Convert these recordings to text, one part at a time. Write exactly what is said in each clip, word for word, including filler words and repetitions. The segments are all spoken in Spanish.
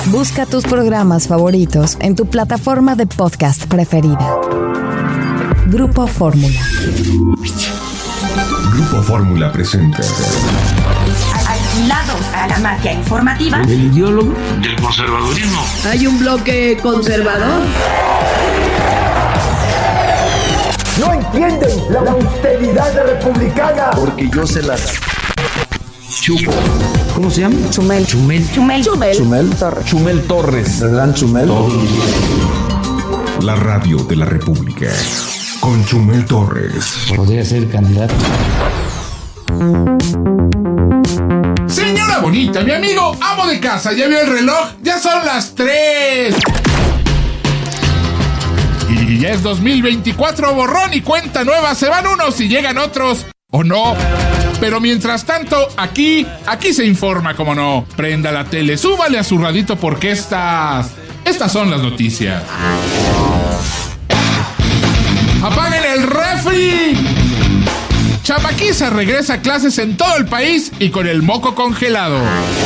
Busca tus programas favoritos en tu plataforma de podcast preferida. Grupo Fórmula. Grupo Fórmula presenta. Alquilados a la mafia informativa. El ideólogo del conservadurismo. Hay un bloque conservador. No entienden la austeridad republicana. Porque yo se las chupo. ¿Cómo se llama? Chumel. Chumel. Chumel. Chumel. Chumel Torres. Chumel Torres. ¿El gran Chumel? La radio de la República. Con Chumel Torres. Podría ser candidato. Señora bonita, mi amigo amo de casa, ¿ya vio el reloj? Ya son las tres. Y ya es dos mil veinticuatro, borrón y cuenta nueva. Se van unos y llegan otros, ¿o no? Pero mientras tanto, aquí, aquí se informa, como no. Prenda la tele, súbale a su radito porque estas, estas son las noticias. ¡Apaguen el refri! Chamaquiza regresa a clases en todo el país y con el moco congelado.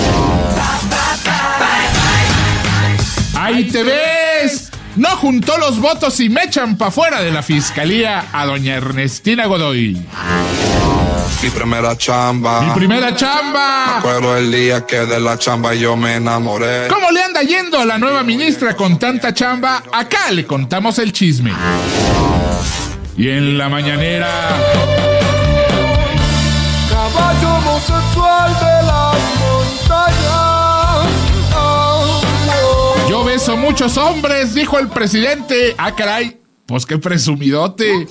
¡Ahí te ves! No juntó los votos y me echan pa' fuera de la fiscalía a doña Ernestina Godoy. Mi primera chamba. ¡Mi primera chamba! Me acuerdo el día que de la chamba yo me enamoré. ¿Cómo le anda yendo a la nueva ministra con tanta chamba? Acá le contamos el chisme. Y en la mañanera... Caballo homosexual de las montañas. Oh, oh. Yo beso muchos hombres, dijo el presidente. Ah, caray, pues qué presumidote.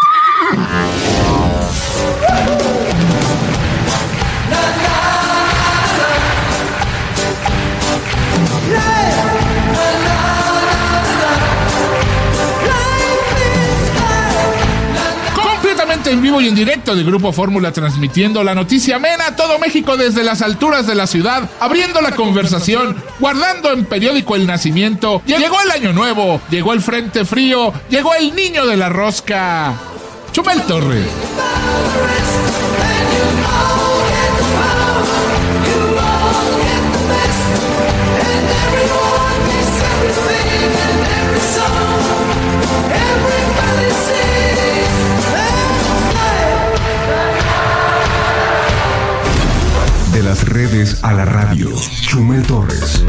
En vivo y en directo de Grupo Fórmula, transmitiendo la noticia amena a todo México desde las alturas de la ciudad, abriendo la conversación, guardando en periódico el nacimiento. Llegó el año nuevo, llegó el frente frío, llegó el niño de la rosca. Chumel Torres. De las redes a la radio, Chumel Torres.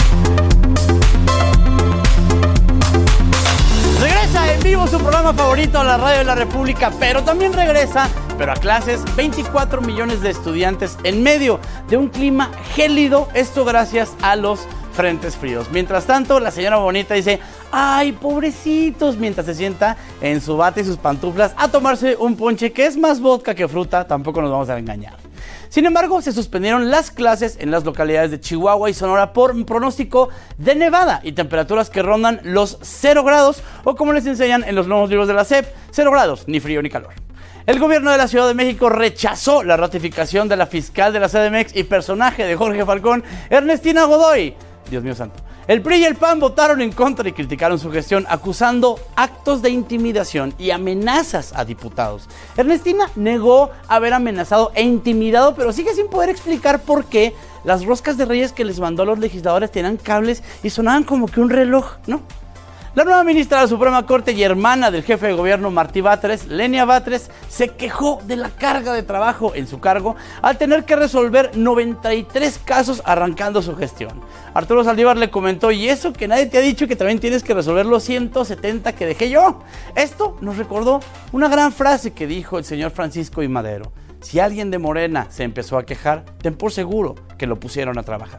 Regresa en vivo su programa favorito, la radio de la República, pero también regresa, pero a clases, veinticuatro millones de estudiantes en medio de un clima gélido, esto gracias a los frentes fríos. Mientras tanto, la señora bonita dice, ay, pobrecitos, mientras se sienta en su bata y sus pantuflas a tomarse un ponche que es más vodka que fruta, tampoco nos vamos a engañar. Sin embargo, se suspendieron las clases en las localidades de Chihuahua y Sonora por un pronóstico de nevada y temperaturas que rondan los cero grados, o como les enseñan en los nuevos libros de la S E P, cero grados, ni frío ni calor. El gobierno de la Ciudad de México rechazó la ratificación de la fiscal de la C D M X y personaje de Jorge Falcón, Ernestina Godoy. Dios mío santo. El P R I y el P A N votaron en contra y criticaron su gestión, acusando actos de intimidación y amenazas a diputados. Ernestina negó haber amenazado e intimidado, pero sigue sin poder explicar por qué las roscas de Reyes que les mandó a los legisladores tenían cables y sonaban como que un reloj, ¿no? La nueva ministra de la Suprema Corte y hermana del jefe de gobierno Martí Batres, Lenia Batres, se quejó de la carga de trabajo en su cargo al tener que resolver noventa y tres casos arrancando su gestión. Arturo Saldívar le comentó, y eso que nadie te ha dicho que también tienes que resolver los ciento setenta que dejé yo. Esto nos recordó una gran frase que dijo el señor Francisco I. Madero. Si alguien de Morena se empezó a quejar, ten por seguro que lo pusieron a trabajar.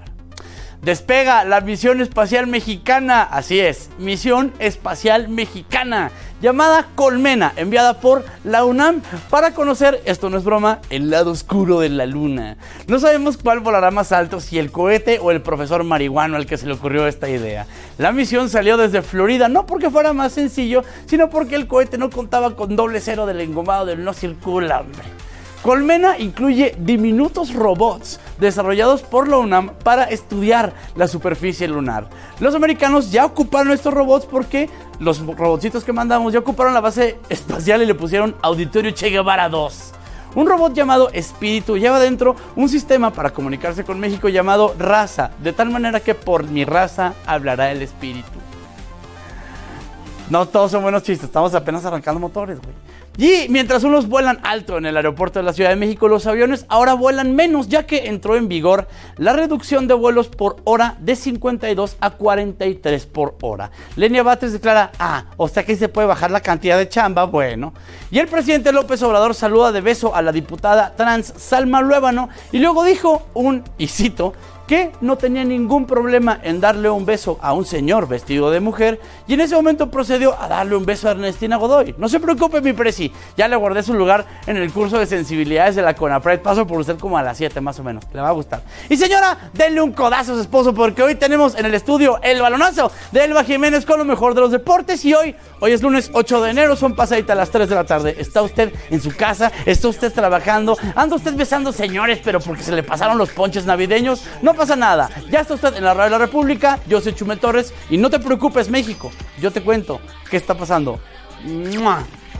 Despega la misión espacial mexicana, así es, misión espacial mexicana, llamada Colmena, enviada por la UNAM para conocer, esto no es broma, el lado oscuro de la luna. No sabemos cuál volará más alto, si el cohete o el profesor marihuano al que se le ocurrió esta idea. La misión salió desde Florida, no porque fuera más sencillo, sino porque el cohete no contaba con doble cero del engomado del no circula, hombre. Colmena incluye diminutos robots desarrollados por la UNAM para estudiar la superficie lunar. Los americanos ya ocuparon estos robots porque los robotcitos que mandamos ya ocuparon la base espacial y le pusieron Auditorio Che Guevara dos. Un robot llamado Espíritu lleva dentro un sistema para comunicarse con México llamado Raza, de tal manera que por mi raza hablará el espíritu. No todos son buenos chistes, estamos apenas arrancando motores, güey. Y mientras unos vuelan alto en el aeropuerto de la Ciudad de México, los aviones ahora vuelan menos, ya que entró en vigor la reducción de vuelos por hora de cincuenta y dos a cuarenta y tres por hora. Lenia Batres declara, ah, o sea que se puede bajar la cantidad de chamba, bueno. Y el presidente López Obrador saluda de beso a la diputada trans Salma Luébano y luego dijo un, y cito, que no tenía ningún problema en darle un beso a un señor vestido de mujer, y en ese momento procedió a darle un beso a Ernestina Godoy. No se preocupe, mi presi, ya le guardé su lugar en el curso de sensibilidades de la CONAPRED. Paso por usted como a las siete más o menos, le va a gustar. Y señora, denle un codazo a su esposo, porque hoy tenemos en el estudio el balonazo de Elba Jiménez con lo mejor de los deportes. Y hoy, hoy es lunes ocho de enero, son pasaditas las tres de la tarde. Está usted en su casa, está usted trabajando, anda usted besando señores, pero porque se le pasaron los ponches navideños, no pasa nada, ya está usted en la radio de la República. Yo soy Chumel Torres y no te preocupes, México, yo te cuento qué está pasando. ¡Mua!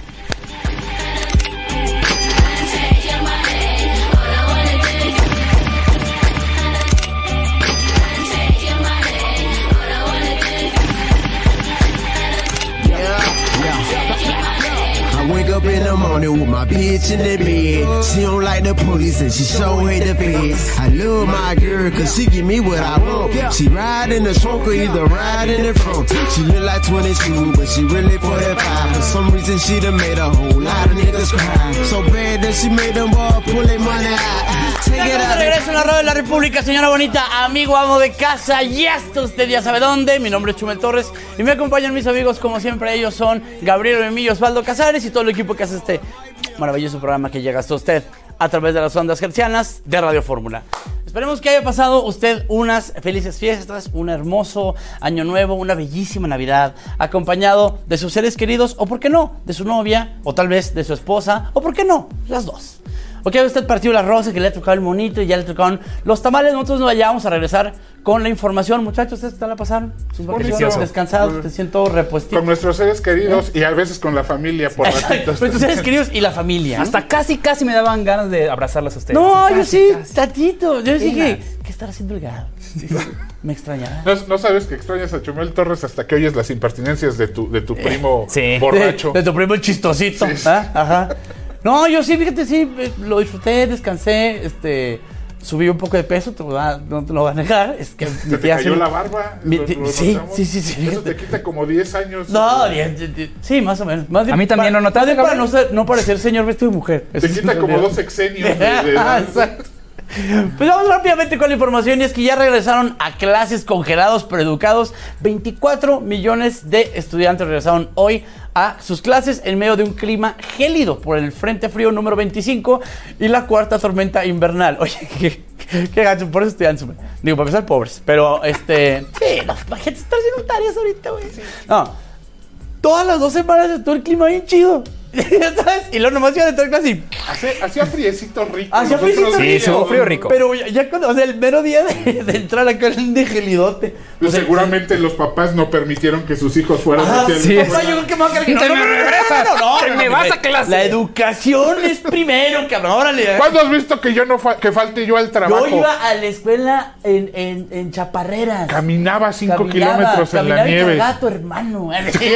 Wake up in the morning with my bitch in the bed. She don't like the police and she so hate the feds. I love my girl cause she give me what I want. She ride in the trunk or either ride in the front. She look like twenty-two but she really forty-five. For some reason she done made a whole lot of niggas cry. So bad that she made them boys pull their money out. Take it out. Regreso en la radio de la República, señora bonita, amigo, amo de casa. Ya está usted, ya sabe dónde. Mi nombre es Chumel Torres y me acompañan mis amigos como siempre. Ellos son Gabriel Emilio Osvaldo Casares y todo el equipo que hace este maravilloso programa que llega hasta usted a través de las ondas hertzianas de Radio Fórmula. Esperemos que haya pasado usted unas felices fiestas, un hermoso año nuevo, una bellísima Navidad, acompañado de sus seres queridos, o por qué no, de su novia, o tal vez de su esposa, o por qué no, las dos. Ok, usted partió la rosa, que le ha tocado el monito y ya le tocaron los tamales. Nosotros nos vayamos a regresar con la información. Muchachos, ¿ustedes qué tal la pasaron? Sus vacaciones, descansados, te siento repuestito. Con nuestros seres queridos ¿Eh? y a veces con la familia por ratitos. Con tus seres queridos y la familia. Hasta casi, casi me daban ganas de abrazarlos a ustedes. No, casi, yo sí, casi. tatito. Yo dije, ¿qué estará haciendo el gato? Sí. Me extrañará. No, no sabes que extrañas a Chumel Torres hasta que oyes las impertinencias de tu, de tu primo sí. borracho. De, de tu primo el chistosito. Sí, sí. ¿Ah? Ajá. No, yo sí, fíjate, sí, lo disfruté, descansé, este, subí un poco de peso, te lo va, no te lo voy a negar. Es que ¿Se te cayó hace, la barba? Mi, ¿Lo, lo sí, sí, sí, sí. Eso te quita como diez años. No, diez, diez, sí, más o menos. Más a mí también lo notaste. Para no, ser, no parecer señor vestido de mujer. Te quita es como dos sexenios. De, de ah, exacto. Pues vamos rápidamente con la información, y es que ya regresaron a clases congelados, pero educados. veinticuatro millones de estudiantes regresaron hoy a sus clases en medio de un clima gélido por el Frente Frío número veinticinco y la cuarta tormenta invernal. Oye, qué, qué gacho, por eso estudiantes. Digo, para empezar, pobres, pero este... Sí, la gente está haciendo tareas ahorita, güey. No, todas las dos semanas estuvo el clima bien chido. ¿Sabes? Y luego nomás iba a entrar clase y... Hacía friecito rico. Hacía friecito rico. Sí, estuvo frío rico. Pero ya, ya cuando, o sea, el mero día de, de entrar acá en de gelidote. Pues o sea, seguramente sí. Los papás no permitieron que sus hijos fueran ah, hacia sí, el... Papá, yo creo que me va a quedar que no, te no, me no, regresas. No, no, no, te no, me no, vas no, a clase. La educación es primero, cabrón. Órale. ¿Cuándo has visto que yo no fa que falte yo al trabajo? Yo iba a la escuela en, en, en Chaparreras. Caminaba cinco caminaba, kilómetros en la nieve. Gato, hermano.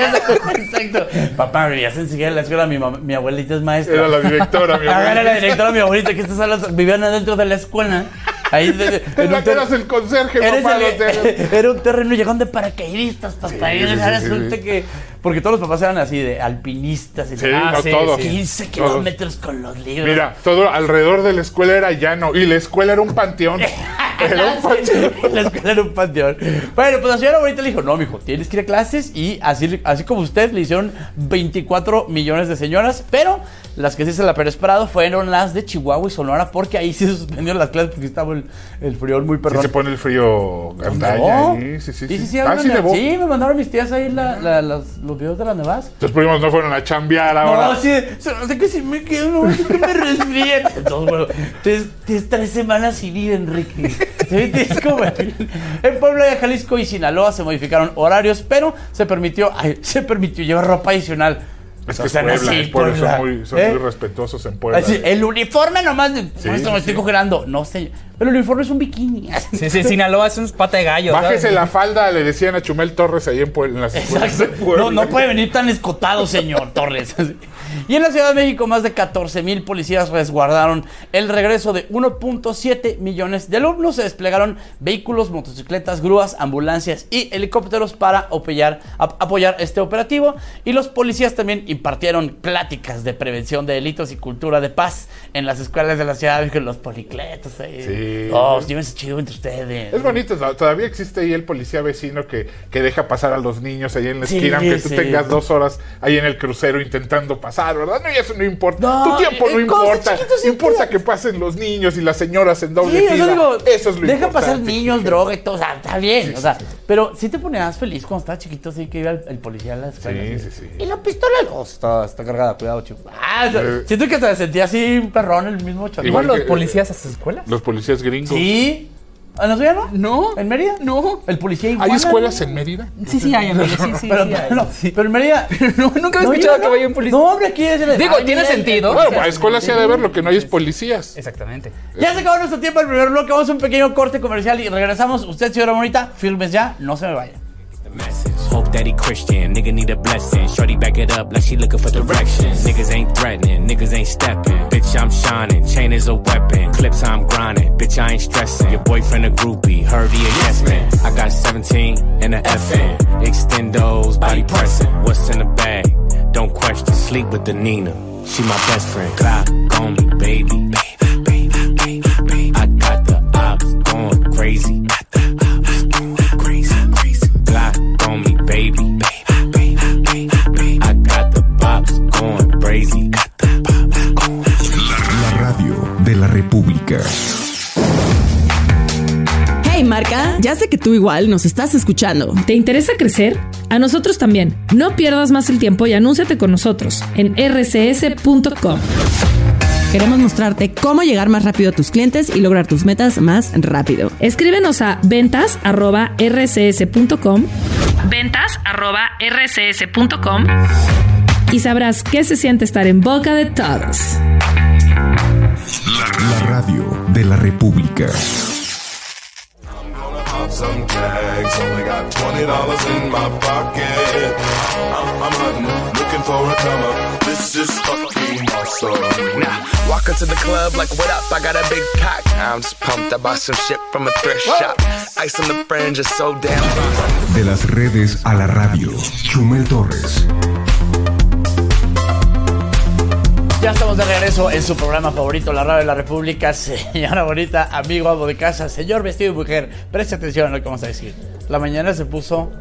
Exacto. Papá, me ya se enseguida en la escuela. Mi, mi abuelita es maestra. Era la directora, mi abuelita. Era la directora, mi abuelita, que estas salas vivían adentro de la escuela. Ahí de, de, en un eras el conserje, papá. El, era un terreno, llegaron de paracaidistas, papá. Sí, y sí, resulta sí, que... Porque todos los papás eran así, de alpinistas. Y sí, ah, no, sí, todos. quince todos. kilómetros con los libros. Mira, todo alrededor de la escuela era llano. Y la escuela era un panteón. Era un panteón. La escuela era un panteón. Bueno, pues la señora ahorita le dijo, no, mijo, tienes que ir a clases. Y así, así como usted, le hicieron veinticuatro millones de señoras. Pero las que sí se la esperado fueron las de Chihuahua y Sonora, porque ahí sí se suspendieron las clases porque estaba el, el frío muy perrón. Sí se pone el frío gandalla ahí. Sí, sí, sí. Sí, sí, sí, ah, sí, nevó. Sí, me mandaron mis tías ahí la, la, las, los videos de las nevadas. Tus primos no fueron a chambear ahora. No, sí, no sé que si me quedo, no sé que me resfríe. Entonces, bueno, tienes, tienes tres semanas sin ir, Enrique. ¿Sí? Tienes como... En Puebla, Jalisco y Sinaloa se modificaron horarios, pero se permitió, ay, se permitió llevar ropa adicional. Es que es Puebla, así, es por eso son, muy, son ¿eh? muy respetuosos en Puebla. Así, el uniforme nomás, de, sí, esto me estoy sí. congelando. No sé, pero el uniforme es un bikini. Sí, sí, Sinaloa es un pata de gallo. Bájese ¿sabes? La falda, le decían a Chumel Torres ahí en, Puebla, en las escuelas de Puebla. No, no puede venir tan escotado, señor Torres. Y en la Ciudad de México, más de catorce mil policías resguardaron el regreso de uno punto siete millones de alumnos. Se desplegaron vehículos, motocicletas, grúas, ambulancias y helicópteros para apoyar, apoyar este operativo. Y los policías también impartieron pláticas de prevención de delitos y cultura de paz en las escuelas de la Ciudad de México, los policletos. Ahí. Sí. Oh, llévense chido entre ustedes. Es bonito, todavía existe ahí el policía vecino que, que deja pasar a los niños ahí en la esquina, sí, aunque tú sí. tengas dos horas ahí en el crucero intentando pasar. ¿Verdad? No, y eso no importa. No, tu tiempo no importa. No importa que pasen los niños y las señoras en doble sí, fila. Digo, eso es lo deja importante. pasar niños, droga y todo. O sea, está bien. Sí, o sea, sí, sí. Pero sí te ponías feliz cuando estabas chiquito, así que iba el, el policía a la escuela. Sí, sí, sí. Y la pistola, oh, está, está cargada. Cuidado, chico. Ah, o sea, eh, siento que te sentía así un perrón el mismo chaval. ¿Igual los policías a sus escuelas? Los policías gringos. Sí. ¿En Mérida no? No. ¿En Mérida? No. ¿El policía iguana? ¿Hay escuelas en Mérida? Sí, sí hay en Mérida, sí, sí. Pero, sí, no, sí. pero en Mérida... Pero no, nunca he escuchado no, que vaya un policía. No, hombre, aquí es... El... Digo, Ay, tiene sentido. Bueno, a escuelas se ha de ver lo que no hay es policías. Exactamente. Ya se acabó nuestro tiempo el primer bloque. Vamos a un pequeño corte comercial y regresamos. Usted, señora bonita, firmes ya, no se me vaya. Hope that he Christian, nigga need a blessing. Shorty back it up like she looking for directions. Niggas ain't threatening, niggas ain't stepping. Bitch, I'm shining, chain is a weapon. Clips I'm grinding, bitch, I ain't stressing. Your boyfriend a groupie, heard he a yes man. I got seventeen and a F N. Extendos, body pressing. What's in the bag? Don't question, sleep with the Nina. She my best friend. Glock on me, baby. Baby, baby, baby, baby. I got the ops going crazy. Got the ops going crazy, crazy. Glock on me, baby. Baby, baby, baby, baby. I got the pops going crazy. Got the pops going crazy. La radio de la República. Hey Marca, ya sé que tú igual nos estás escuchando. ¿Te interesa crecer? A nosotros también. No pierdas más el tiempo y anúnciate con nosotros en r c s punto com. Queremos mostrarte cómo llegar más rápido a tus clientes y lograr tus metas más rápido. Escríbenos a ventas arroba r c s punto com, ventas arroba r c s punto com y sabrás qué se siente estar en boca de todos. La radio de la República. Some tags, only got twenty dollars in my pocket. I'm, I'm hunting, looking for a come up. This is fucking awesome. Now, walk into the club like, what up? I got a big pack. I'm just pumped. I bought some shit from a thrift Whoa. shop. Ice on the fringe is so damn fun. De las redes a la radio, Chumel Torres. Ya estamos de regreso en su programa favorito, La Radio de la República. Señora bonita, amigo, amo de casa, señor vestido de mujer, preste atención a lo que vamos a decir. La mañana se puso...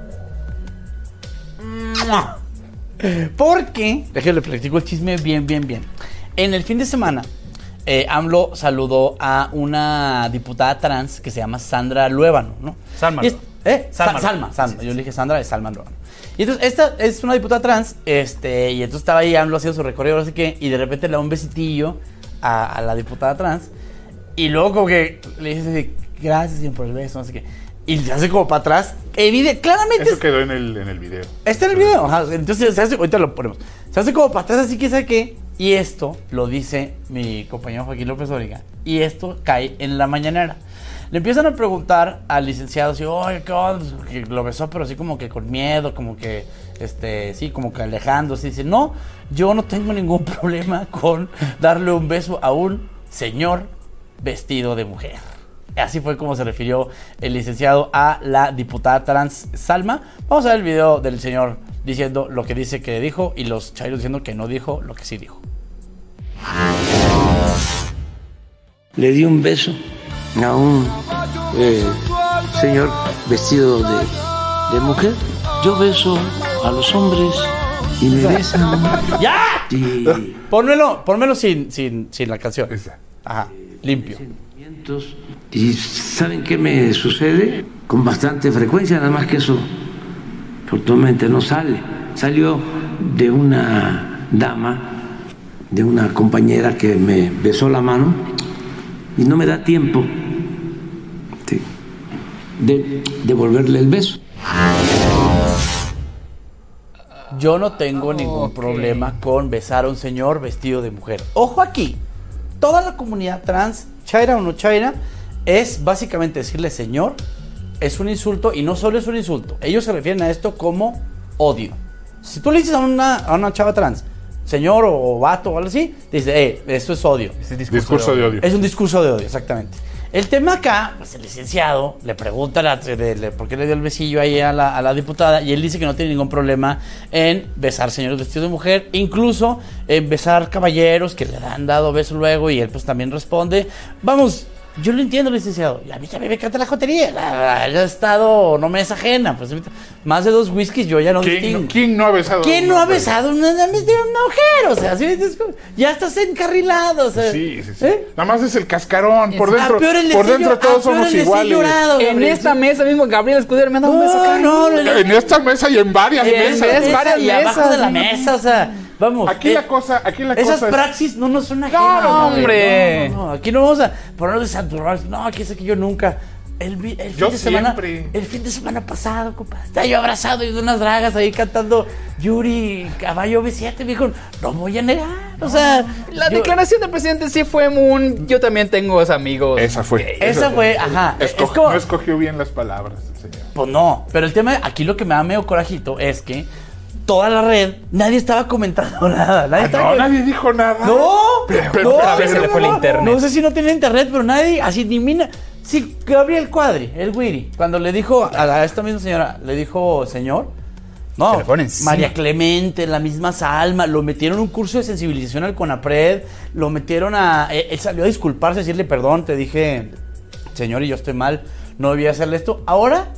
Porque, déjenle platico el chisme bien, bien, bien. En el fin de semana, eh, AMLO saludó a una diputada trans que se llama Sandra Luébano, ¿no? Salma. Es, ¿Eh? Salma. Sa- Salma, Salma. Yo le dije Sandra, es Salma Luébano. Y entonces, esta es una diputada trans, este, y entonces estaba ahí AMLO haciendo su recorrido, no sé qué, y de repente le da un besitillo a, a la diputada trans, y luego como que le dice, gracias señor por el beso, no sé qué, y se hace como para atrás, evide, claramente... Eso quedó en el, en el video. Está en el video, ajá, entonces se hace, ahorita lo ponemos, se hace como para atrás así que sabe qué, y esto lo dice mi compañero Joaquín López Dóriga, y esto cae en la mañanera. Le empiezan a preguntar al licenciado, así, oye, ¿qué onda? Que lo besó, pero así como que con miedo, como que, este, sí, como que alejándose. Dice, no, yo no tengo ningún problema con darle un beso a un señor vestido de mujer. Así fue como se refirió el licenciado a la diputada trans Salma. Vamos a ver el video del señor diciendo lo que dice que dijo y los chairos diciendo que no dijo lo que sí dijo. Le di un beso a un eh, señor vestido de, de mujer. Yo beso a los hombres y me besan. ¡Ya! Y... Pónmelo, pónmelo sin, sin, sin la canción. Ajá, limpio. ¿Y saben qué me sucede? Con bastante frecuencia, nada más que eso actualmente no sale. Salió de una dama, de una compañera que me besó la mano y no me da tiempo de devolverle el beso. yo no tengo ningún okay. problema con besar a un señor vestido de mujer. Ojo aquí, toda la comunidad trans, chaira o no chaira, es básicamente decirle señor, es un insulto y no solo es un insulto. Ellos se refieren a esto como odio. Si tú le dices a una, a una chava trans, señor o, o vato o algo así, te dice, eh, esto es odio. Es discurso, discurso de, odio. de odio. Es un discurso de odio, exactamente. El tema acá, pues el licenciado le pregunta la, de, de, por qué le dio el besillo ahí a la, a la diputada y él dice que no tiene ningún problema en besar señores vestidos de mujer, incluso en besar caballeros que le han dado beso luego y él pues también responde, vamos, yo lo entiendo, licenciado, y a mí también me encanta la jotería, yo he estado, no me es ajena, pues más de dos whiskies yo ya no ¿Quién, distingo. No, ¿Quién no ha besado? ¿Quién no ha besado una, una, una mujer? O sea, ¿sí? Ya estás encarrilado, o sea. Sí, sí, sí. ¿Eh? Nada más es el cascarón, por dentro, ah, por sello, dentro todos ah, somos iguales. Llorado, en esta mesa mismo Gabriel Escudero me ha dado no, un beso acá. No, no, no, en esta mesa y en varias y mesas. En es varias y mesas. abajo de la mesa, o sea, vamos. Aquí eh, la cosa, aquí la esas cosa Esas praxis no nos son ajenas. No, hombre. No, no, no, aquí no vamos a ponernos de santurrón. No, aquí sé que yo nunca. El, el, fin yo de semana, siempre. el fin de semana pasado, compadre, estaba yo abrazado y de unas dragas ahí cantando Yuri, Caballo B siete, me dijo, no voy a negar, o sea... La yo, declaración del presidente sí fue un... Yo también tengo amigos. Esa fue. Esa, esa fue, fue, ajá. Esco, es como, no escogió bien las palabras, señor. Pues no, pero el tema, aquí lo que me da medio corajito es que toda la red, nadie estaba comentando nada. Nadie, ah, estaba no, nadie dijo nada. No, pero, pero, no, a veces se le fue el internet. No sé si no tenía internet, pero nadie, así ni mina... Sí, Gabriel Cuadri, el Wiri, cuando le dijo a, a esta misma señora, le dijo señor, no, María Clemente, la misma Salma, lo metieron a un curso de sensibilización al CONAPRED, lo metieron a, él, él salió a disculparse, a decirle perdón, te dije, señor, y yo estoy mal, no debía hacerle esto. Ahora,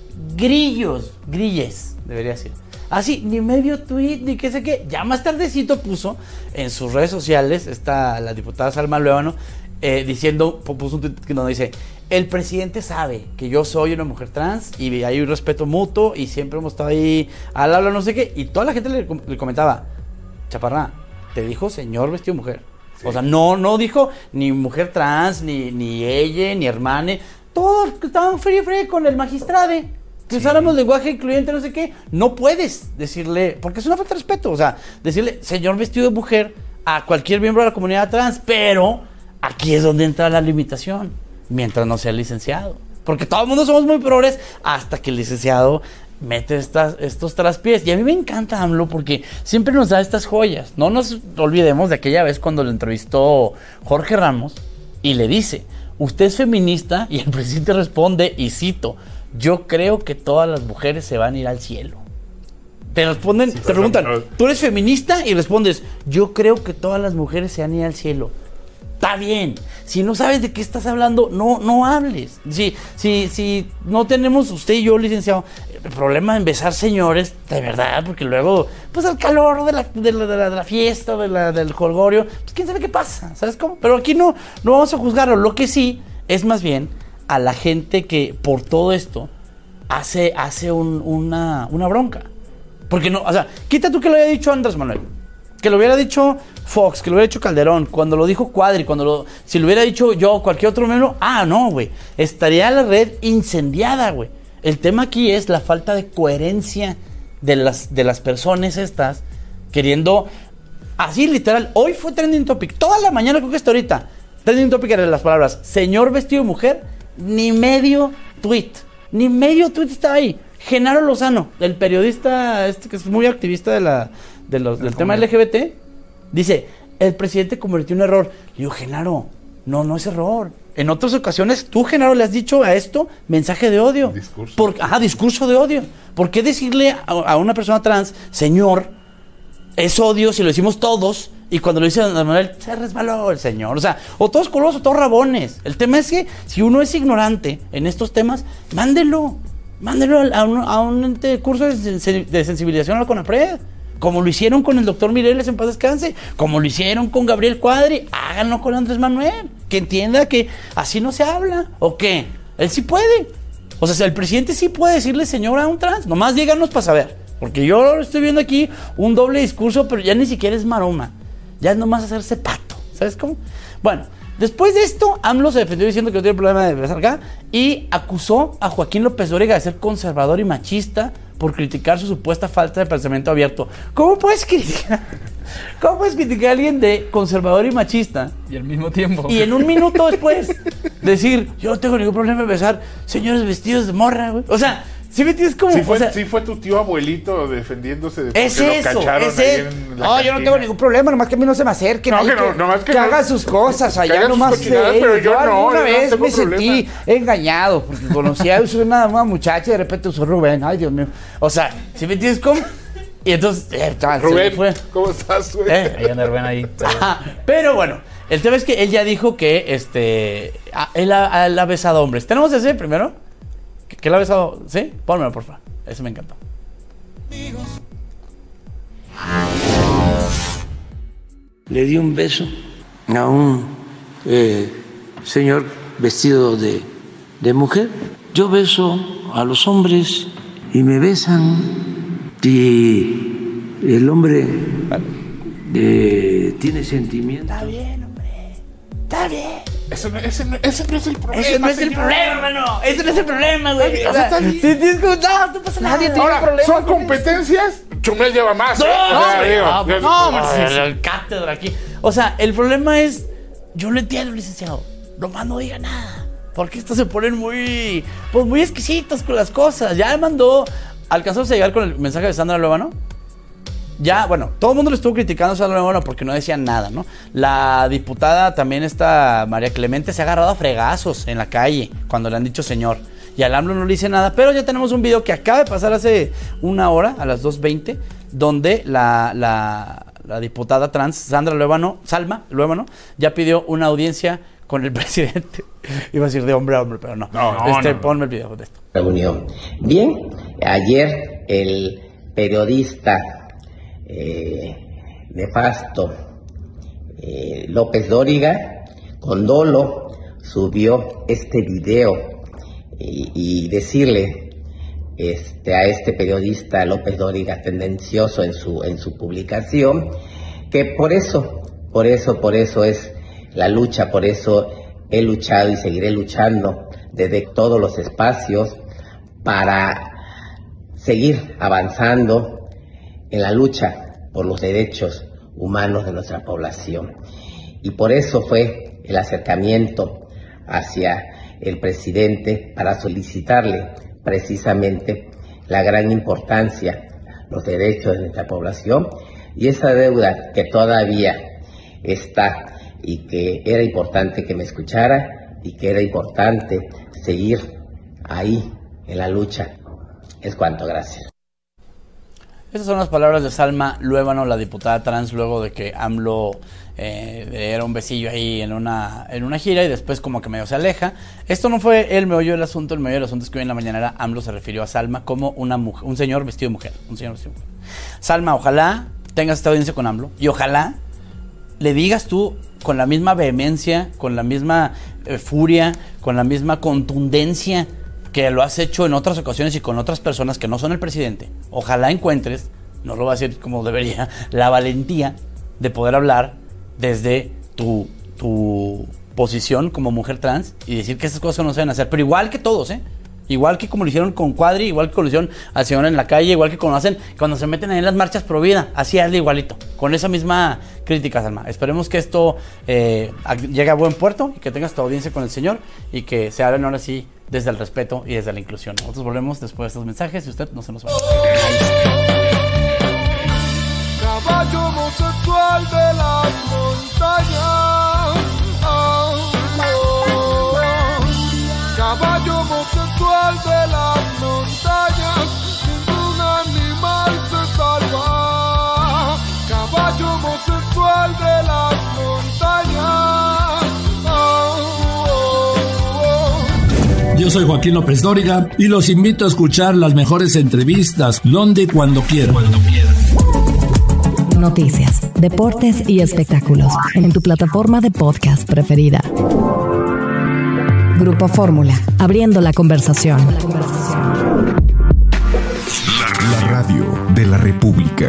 grillos, grilles, debería decir. Así, ni medio tweet, ni qué sé qué. Ya más tardecito puso en sus redes sociales, está la diputada Salma Luevano, eh, diciendo, puso un tweet donde dice, el presidente sabe que yo soy una mujer trans y hay un respeto mutuo y siempre hemos estado ahí al habla no sé qué. Y toda la gente le, le comentaba, Chaparra, te dijo señor vestido de mujer. Sí. O sea, no, no dijo ni mujer trans, ni, ni ella, ni hermane. Todos estaban frío frío con el magistrade. Que sí. Usáramos lenguaje incluyente, no sé qué. No puedes decirle, porque es una falta de respeto. O sea, decirle señor vestido de mujer a cualquier miembro de la comunidad trans, pero aquí es donde entra la limitación. Mientras no sea licenciado. Porque todo el mundo somos muy progres hasta que el licenciado mete estas, estos traspiés. Y a mí me encanta AMLO porque siempre nos da estas joyas. No nos olvidemos de aquella vez cuando lo entrevistó Jorge Ramos y le dice, usted es feminista, y el presidente responde, y cito, yo creo que todas las mujeres se van a ir al cielo. Te responden, sí, te preguntan, no. ¿Tú eres feminista? Y respondes, yo creo que todas las mujeres se van a ir al cielo. Está bien. Si no sabes de qué estás hablando, no, no hables. Si, si, si no tenemos, usted y yo, licenciado, el problema en besar señores, de verdad, porque luego, pues el calor de la, de la, de la, de la fiesta, de la, del jolgorio, pues quién sabe qué pasa, ¿sabes cómo? Pero aquí no, no vamos a juzgarlo. Lo que sí es más bien a la gente que por todo esto hace, hace un, una, una bronca. Porque no, o sea, quita tú que lo haya dicho Andrés Manuel. Que lo hubiera dicho Fox, que lo hubiera dicho Calderón, cuando lo dijo Cuadri, cuando lo, si lo hubiera dicho yo o cualquier otro miembro, ah, no, güey, estaría la red incendiada, güey. El tema aquí es la falta de coherencia de las, de las personas estas, queriendo, así literal, hoy fue trending topic, toda la mañana creo que hasta ahorita, trending topic eran las palabras, señor vestido de mujer, ni medio tweet, ni medio tweet estaba ahí. Genaro Lozano, el periodista este que es muy activista de la... De los, del tema L G B T, dice, el presidente cometió un error. Le digo, Genaro, no, no es error. En otras ocasiones, tú, Genaro, le has dicho a esto mensaje de odio. Discurso. Por, ajá, discurso de odio. ¿Por qué decirle a, a una persona trans, señor, es odio si lo decimos todos, y cuando lo dice Andrés Manuel, se resbaló el señor? O sea, o todos colosos o todos rabones. El tema es que si uno es ignorante en estos temas, mándelo. Mándelo a un, a un curso de, de sensibilización a la CONAPRED. Como lo hicieron con el doctor Mireles en paz descanse, como lo hicieron con Gabriel Cuadri, háganlo con Andrés Manuel, que entienda que así no se habla, ¿o qué? Él sí puede, o sea, el presidente sí puede decirle señor a un trans, nomás díganos para saber, porque yo estoy viendo aquí un doble discurso, pero ya ni siquiera es maroma, ya es nomás hacerse pato, ¿sabes cómo? Bueno, después de esto, AMLO se defendió diciendo que no tiene problema de besar acá y acusó a Joaquín López Dóriga de ser conservador y machista por criticar su supuesta falta de pensamiento abierto. ¿Cómo puedes criticar? ¿Cómo puedes criticar a alguien de conservador y machista? Y al mismo tiempo. Y en un minuto después decir, yo no tengo ningún problema en besar señores vestidos de morra, güey. O sea, ¿sí me entiendes cómo? Sí fue, o sea, sí fue tu tío abuelito defendiéndose de es porque eso, lo cacharon es ahí eso. en la No, cantina. yo no tengo ningún problema, nomás que a mí no se me acerquen. No, ahí, que no, nomás que que no- hagan sus cosas que allá hagan sus nomás. cochinadas, de pero ellos. yo no, alguna yo no vez tengo me problema. sentí engañado porque conocí a una, una muchacha y de repente usó Rubén. Ay, Dios mío. O sea, ¿sí me entiendes cómo? Y entonces, eh, tal, se me Rubén, fue. ¿cómo estás, güey? Eh, Ahí anda Rubén ahí. Pero... Ajá, pero bueno, el tema es que él ya dijo que este a- él ha, él ha besado hombres. ¿Tenemos ese primero? ¿Que, que él ha besado? ¿Sí? Pónmelo, por favor. Ese me encantó. Le di un beso a un eh, señor vestido de, de mujer. Yo beso a los hombres y me besan y el hombre eh, tiene sentimiento. Está bien, hombre. Está bien. Ese no, ese, no, ese no es el problema. Ese no es el señor. problema, hermano. Ese no es el problema, güey. O sea, está bien. Si tienes que no, no pasa nada. Nadie tiene Ahora, problema. ¿son competencias? Chumel lleva más. No, ¿eh? O sea, hombre, digo, no, yo- no, hombre, Ay, sí, sí, el cátedra aquí. O sea, el problema es, yo lo entiendo, licenciado. Nomás no diga nada. Porque estos se ponen muy, pues muy exquisitos con las cosas. Ya mandó, alcanzamos a llegar con el mensaje de Sandra Luevano. Ya, bueno, todo el mundo le estuvo criticando a Sandra Luevano porque no decía nada, ¿no? La diputada también, esta María Clemente, se ha agarrado a fregazos en la calle cuando le han dicho señor. Y al AMLO no le dice nada, pero ya tenemos un video que acaba de pasar hace una hora, a las dos veinte, donde la, la, la diputada trans, Sandra Luevano, Salma Luevano, ya pidió una audiencia con el presidente. Iba a decir de hombre a hombre, pero no. No, no, este, no, no. Ponme el video de esto. Reunión. Bien, ayer el periodista eh, nefasto eh, López Dóriga, con dolo, subió este video y, y decirle este, a este periodista López Dóriga tendencioso en su, en su publicación, que por eso, por eso, por eso es la lucha, por eso he luchado y seguiré luchando desde todos los espacios para seguir avanzando en la lucha por los derechos humanos de nuestra población. Y por eso fue el acercamiento hacia el presidente para solicitarle precisamente la gran importancia, los derechos de nuestra población y esa deuda que todavía está y que era importante que me escuchara y que era importante seguir ahí en la lucha. Es cuanto, gracias. Esas son las palabras de Salma Luevano, la diputada trans, luego de que AMLO eh, le diera un besillo ahí en una, en una gira y después como que medio se aleja. Esto no fue el meollo del asunto, el meollo del asunto es que hoy en la mañanera AMLO se refirió a Salma como una mujer, un señor vestido de mujer, un señor vestido de mujer. Salma, ojalá tengas esta audiencia con AMLO y ojalá le digas tú con la misma vehemencia, con la misma eh, furia, con la misma contundencia que lo has hecho en otras ocasiones y con otras personas que no son el presidente. Ojalá encuentres, no lo voy a decir como debería, la valentía de poder hablar desde tu, tu posición como mujer trans y decir que esas cosas no se deben hacer. Pero igual que todos, ¿eh? Igual que como lo hicieron con Cuadri, igual que como lo hicieron al señor en la calle, igual que como lo hacen cuando se meten en las marchas pro vida. Así hazle igualito, con esa misma crítica, Salma. Esperemos que esto eh, llegue a buen puerto y que tengas tu audiencia con el señor y que se hablen ahora sí desde el respeto y desde la inclusión. Nosotros volvemos después de estos mensajes y usted no se nos va. Caballo homosexual de las montañas. Oh, oh. Caballo homosexual de las montañas. Ningún animal se salva. Caballo homosexual de las montañas. Oh, oh, oh. Yo soy Joaquín López Dóriga y los invito a escuchar las mejores entrevistas donde y cuando quieran. Noticias, deportes y espectáculos en tu plataforma de podcast preferida. Grupo Fórmula, abriendo la conversación. La radio de la República.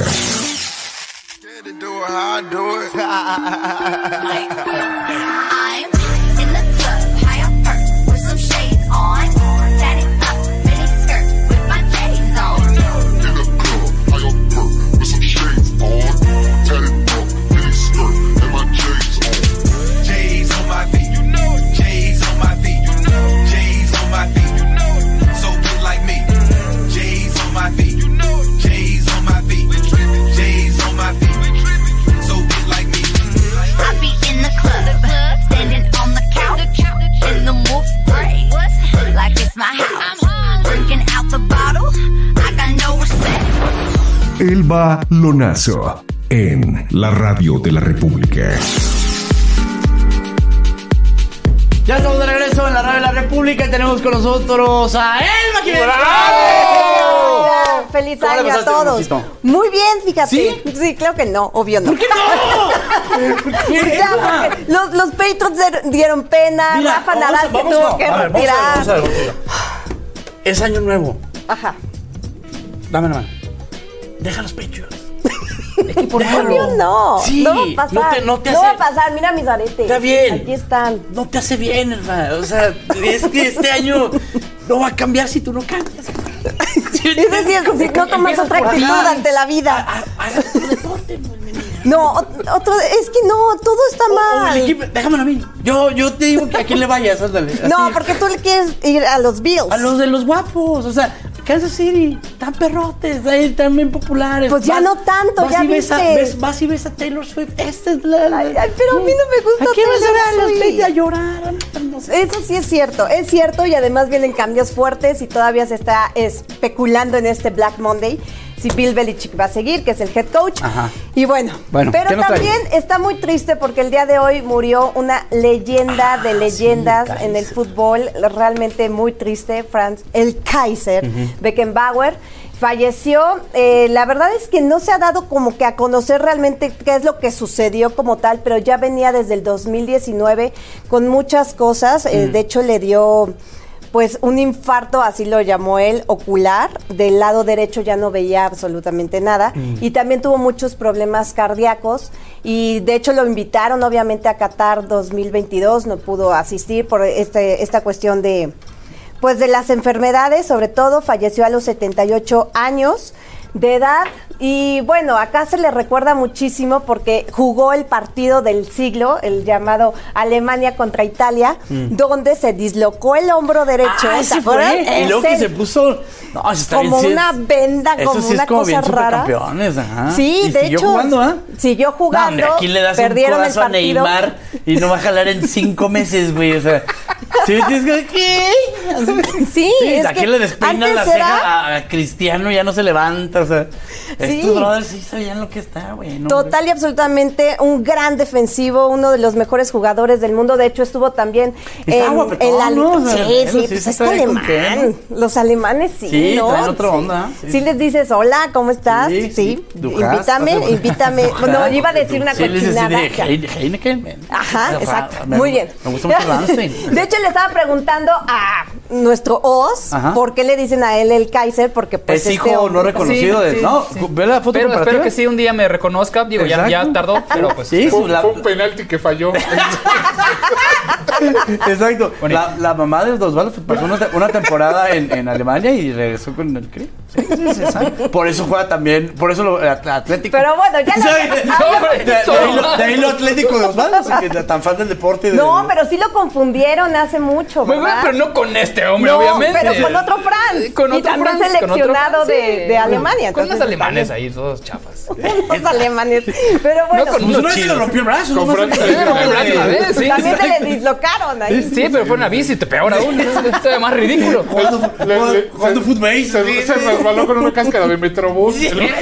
my house. I'm drinking out the bottle. I got no respect. Elba Lonazo en la radio de la República. Ya estamos de regreso en la radio de la República y tenemos con nosotros a Elba Jiménez. Feliz año a todos. Muy bien, fíjate. ¿Sí? Sí, claro que no, obvio no. ¿Por qué no? Ya, porque los, los Patriots dieron pena. Mira, Rafa Nadal se tuvo no. que a ver, retirar. Vamos a ver, vamos a ver. Es año nuevo. Ajá. Dame la mano. Deja los Patriots. Por obvio no. Sí, no va a pasar. No, te, no, te no hace... va a pasar. Mira mis aretes. Está bien. Aquí están. No te hace bien, hermano. O sea, es que este año no va a cambiar si tú no cambias. Es decir, si no tomas otra actitud ante la vida. Haga tu deporte, no, otro, es que no, todo está mal. O el equipo, déjamelo a mí. Yo, yo te digo que a quién le vayas, ándale. No, porque tú le quieres ir a los Bills. A los de los guapos, o sea, Kansas City, tan perrotes, ahí tan bien populares. Pues ya vas, no tanto, ya viste. A, ves, vas y ves a Taylor Swift. Esta es la. la ay, ay, pero a mí no me gusta. ¿A quién vas a ver a los Patriots a llorar? No sé. Eso sí es cierto, es cierto, y además vienen cambios fuertes y todavía se está especulando en este Black Monday si Bill Belichick va a seguir, que es el head coach. Ajá. Y bueno, bueno pero también está muy triste porque el día de hoy murió una leyenda ah, de leyendas sí, en el fútbol, realmente muy triste, Franz, el Kaiser, uh-huh. Beckenbauer. Falleció, eh, la verdad es que no se ha dado como que a conocer realmente qué es lo que sucedió como tal, pero ya venía desde el dos mil diecinueve con muchas cosas, eh, mm. de hecho le dio pues un infarto, así lo llamó él, ocular, del lado derecho ya no veía absolutamente nada, mm. y también tuvo muchos problemas cardíacos, y de hecho lo invitaron obviamente a Qatar dos mil veintidós, no pudo asistir por este, esta cuestión de... pues de las enfermedades, sobre todo, falleció a los setenta y ocho años de edad. Y bueno, acá se le recuerda muchísimo porque jugó el partido del siglo, el llamado Alemania contra Italia, mm. donde se dislocó el hombro derecho. Ah, ¿se fue? Y luego que se puso... No, está como bien, una venda, eso como sí una es como cosa bien rara. Ajá. Sí, y de siguió hecho. Jugando, ¿eh? Siguió jugando. No, hombre, aquí le das perdieron un codazo a Neymar y no va a jalar en cinco meses, güey. O sea, ¿sí? ¿Qué? Sí, sí es aquí que le despeinan la ceja era... a, a Cristiano, ya no se levanta. O sea, sí. Estos brothers sí sabían lo que está, güey. No, Total y absolutamente un gran defensivo, uno de los mejores jugadores del mundo. De hecho, estuvo también en, en la... ¿no? O sea, sí, sí, sí, pues sí, es alemán. Los alemanes sí, sí, ¿no? traen otra onda. Sí. sí les dices, hola, ¿cómo estás? Sí, sí. Dujas, invítame, invítame. No, yo iba a decir una sí, cochinada. Sí, Heineken. Ajá, o exacto. sea, me, muy bien. Me gusta mucho Ramstein. De hecho, le estaba preguntando a nuestro Oz, Ajá. ¿por qué le dicen a él el Kaiser? Porque pues es este hijo hombre, no reconocido sí, de... Sí, no, sí. ve la foto pero espero que sí un día me reconozca. Digo, ya, ya tardó, pero pues... Sí, fue, la, fue un penalti que falló. Exacto. Bueno, la, la mamá de Osvaldo pasó una, una temporada en, en Alemania y regresó con el Cri. Sí, sí, sí, sí. Por eso juega también, por eso lo Atlético. Pero bueno, ya no, de, de, de, ahí lo, de ahí lo Atlético de Osvaldo, o sea, tan fan del deporte. De, no, pero sí lo confundieron hace mucho, ¿verdad? Bueno, pero no con este hombre, no, obviamente. Pero con otro Franz. Con otro y también Franz, seleccionado con otro de, sí. de Alemania. Con los alemanes también. Ahí, todos chafas. Los alemanes. Pero bueno. No, con unos no se le rompió el brazo. Con Franz sí, también se le dislocaron ahí. Sí, pero fue una bici, te peor aún. Esto es más ridículo. Jugando fútbol. Se resbaló con una cáscara de Metrobús.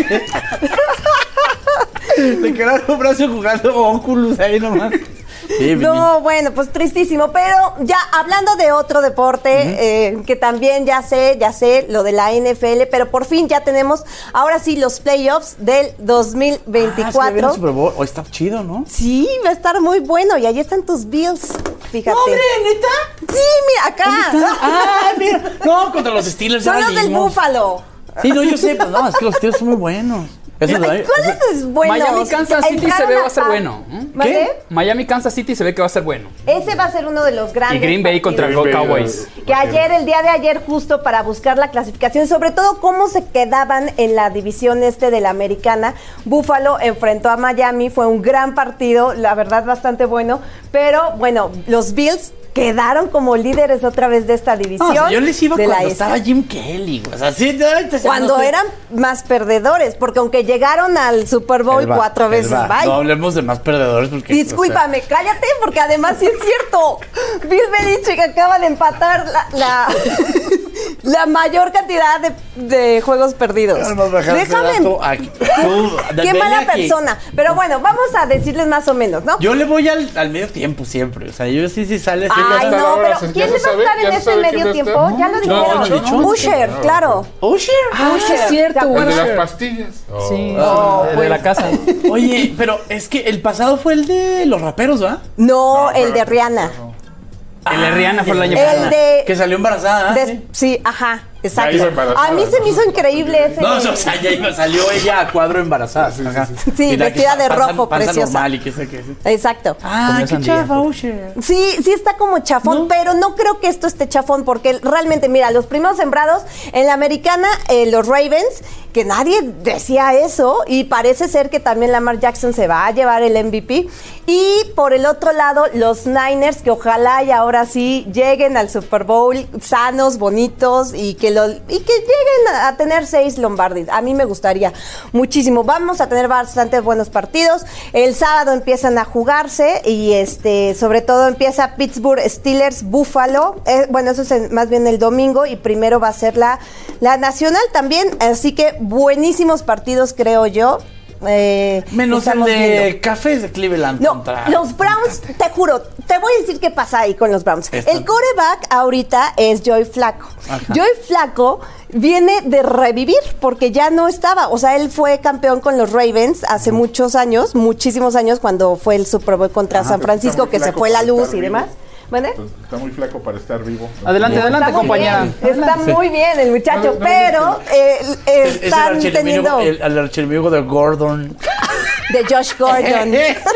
Le quedaron un brazo jugando Oculus ahí nomás. Sí, no, bueno, pues tristísimo, pero ya hablando de otro deporte, uh-huh. eh, que también ya sé, ya sé, lo de la N F L, pero por fin ya tenemos, ahora sí, los playoffs del dos mil veinticuatro. Ah, es que Super Bowl. Hoy está chido, ¿no? Sí, va a estar muy bueno, y ahí están tus Bills, fíjate. ¡No, hombre, neta! Sí, mira, acá. ¡Ah, mira! No, contra los Steelers. Son los del Búfalo. Sí, no, yo sé, pues no, es que los Steelers son muy buenos. Eso Ay, ¿cuál es bueno? Miami, Kansas City se ve va a ser bueno. ¿Qué? Miami, Kansas City se ve que va a ser bueno. Ese va a ser uno de los grandes. Y Green Bay contra Green Cowboys. Que ayer, el día de ayer, justo para buscar la clasificación, sobre todo cómo se quedaban en la división este de la americana, Buffalo enfrentó a Miami, fue un gran partido, la verdad bastante bueno, pero bueno, los Bills quedaron como líderes otra vez de esta división. No, o sea, yo les iba de cuando la estaba este. Jim Kelly, güey. O sea, sí, cuando no sé. eran más perdedores, porque aunque llegaron al Super Bowl Él va, cuatro él veces, va. bye. No hablemos de más perdedores porque... Discúlpame, o sea... cállate, porque además sí es cierto. Bill Belichick acaba de empatar la, la, la mayor cantidad de, de juegos perdidos. Déjame. Aquí. Tú, Qué mala aquí. persona. Pero bueno, vamos a decirles más o menos, ¿no? Yo le voy al, al medio tiempo siempre. O sea, yo sí, sí sale. Ay, no, pero ¿quién le va a estar en ese medio tiempo? Ya lo dijeron. Usher, claro. Usher. Ah, es cierto. El de las pastillas. Oh. Sí, Oh, el pues. de la casa. Oye, pero es que el pasado fue el de los raperos, ¿va? No, no el de Rihanna. El de Rihanna fue el año el pasado. De, que salió embarazada. De, ¿sí? sí, ajá, exacto. A mí se me hizo increíble ese. No, o sea, ya iba, salió ella a cuadro embarazada. Sí, sí, ajá. sí, sí. Sí, vestida de panza, rojo, panza preciosa. normal y qué sé qué. Exacto. Ah, qué chafa, Usher. Sí, sí está como chafón, ¿no? Pero no creo que esto esté chafón, porque realmente, mira, los primeros sembrados en la americana, eh, los Ravens, que nadie decía eso, y parece ser que también Lamar Jackson se va a llevar el M V P. Y por el otro lado, los Niners, que ojalá y ahora sí lleguen al Super Bowl sanos, bonitos, y que, lo, y que lleguen a, a tener seis Lombardis. A mí me gustaría muchísimo. Vamos a tener bastante buenos partidos. El sábado empiezan a jugarse, y este sobre todo empieza Pittsburgh Steelers Buffalo. Eh, bueno, eso es en, más bien el domingo, y primero va a ser la, la nacional también. Así que buenísimos partidos, creo yo. Eh, Menos el de viendo. Cafés de Cleveland. No, contra... los Browns, te juro, te voy a decir qué pasa ahí con los Browns. Esta. El quarterback ahorita es Joey Flacco. Ajá. Joey Flacco viene de revivir porque ya no estaba. O sea, él fue campeón con los Ravens hace uh-huh. muchos años, muchísimos años, cuando fue el Super Bowl contra Ajá, San Francisco, que se fue la luz y demás. ¿Vale? Está muy flaco para estar vivo. Adelante, adelante, compañera. Bien, está sí. muy bien el muchacho, no, no, pero no, no, eh, están es el teniendo... El, el archienemigo de Gordon. De Josh Gordon.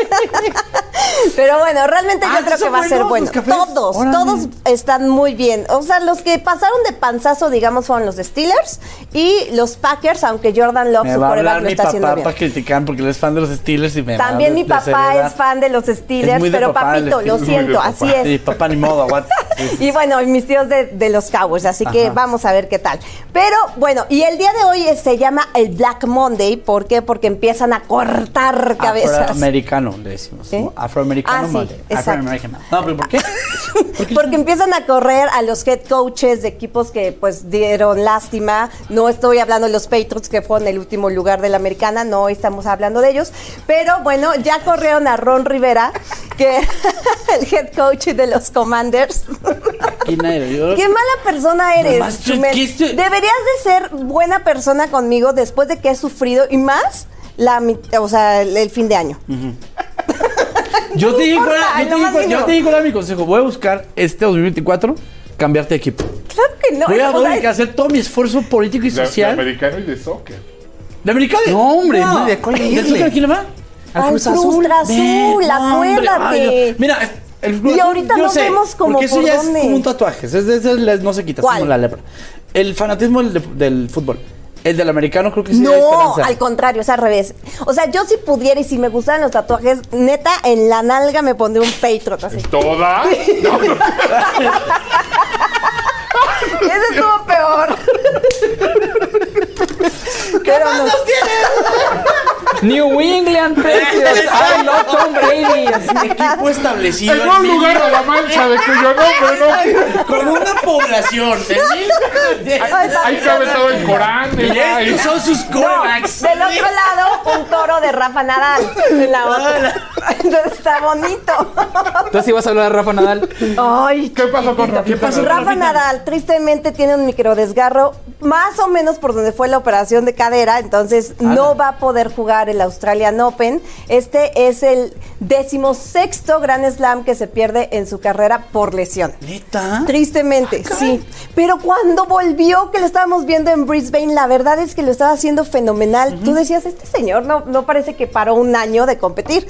Pero bueno, realmente ah, yo creo que va a ser bueno. Todos, Órale. todos están muy bien. O sea, los que pasaron de panzazo, digamos, fueron los Steelers y los Packers, aunque Jordan Love, me su coreback, lo está haciendo bien. Mi papá para criticar porque él es fan de los Steelers y me También mi papá es fan de los Steelers, pero papá, papito, lo siento, así es. Sí, papá ni modo, aguanta. Y bueno, mis tíos de, de los Cowboys, así que Ajá. vamos a ver qué tal. Pero bueno, y el día de hoy se llama el Black Monday, ¿por qué? Porque empiezan a cortar cabezas. Afroamericano, le decimos. ¿Eh? Afroamericano ah, sí, Monday. Afroamericano. No, pero ¿por qué? ¿Por qué? Porque empiezan a correr a los head coaches de equipos que pues dieron lástima. No estoy hablando de los Patriots, que fueron el último lugar de la americana, no estamos hablando de ellos. Pero bueno, ya corrieron a Ron Rivera, que el head coach de los Commanders. Qué mala persona eres. Nomás, Deberías de ser buena persona conmigo después de que he sufrido, y más la, o sea, el, el fin de año. Uh-huh. Yo te digo, yo te digo, yo te digo, mi consejo, voy a buscar este dos mil veinticuatro cambiarte de equipo. Claro que no. Voy a, voy a hacer todo mi esfuerzo político y social. De americano y de soccer. ¿De americano? No, hombre, no. no, ¿de cuál ¿De soccer quién le va? Al Cruz Azul. Azul, acuérdate. No, mira, el, y ahorita no sé, vemos como porque eso por ya dónde. Es como un tatuaje, es, es, es, no se quita, es como la lepra. El fanatismo del, del fútbol. El del americano creo que sí no, hay esperanza. Al contrario, es al revés. O sea, yo si pudiera y si me gustaran los tatuajes, neta, en la nalga me pondría un Patriot así. ¿Toda? No, no. Ese estuvo peor. ¿Qué manos tienes? New England Patriots. I love Tom Brady. Así, equipo establecido. En un lugar de la mancha de cuyo nombre no. Con una población de mil. Ahí cabe todo el Corán. Y estos son sus quarterbacks. No, del otro lado, un toro de Rafa Nadal. En la otra. Entonces está bonito. Entonces, ¿sí vas a hablar de Rafa Nadal? Ay, ¿qué pasó con Rafa? ¿Qué pasó Rafa con Rafa Nadal? Tristemente tiene un microdesgarro, más o menos por donde fue la operación de cadera, entonces ah, no va a poder jugar el Australian Open. Este es el decimosexto Grand Slam que se pierde en su carrera por lesión. ¿Neta? Tristemente, ah, sí. Pero cuando volvió, que lo estábamos viendo en Brisbane, la verdad es que lo estaba haciendo fenomenal. Uh-huh. Tú decías, este señor no, no parece que paró un año de competir. Uh-huh. La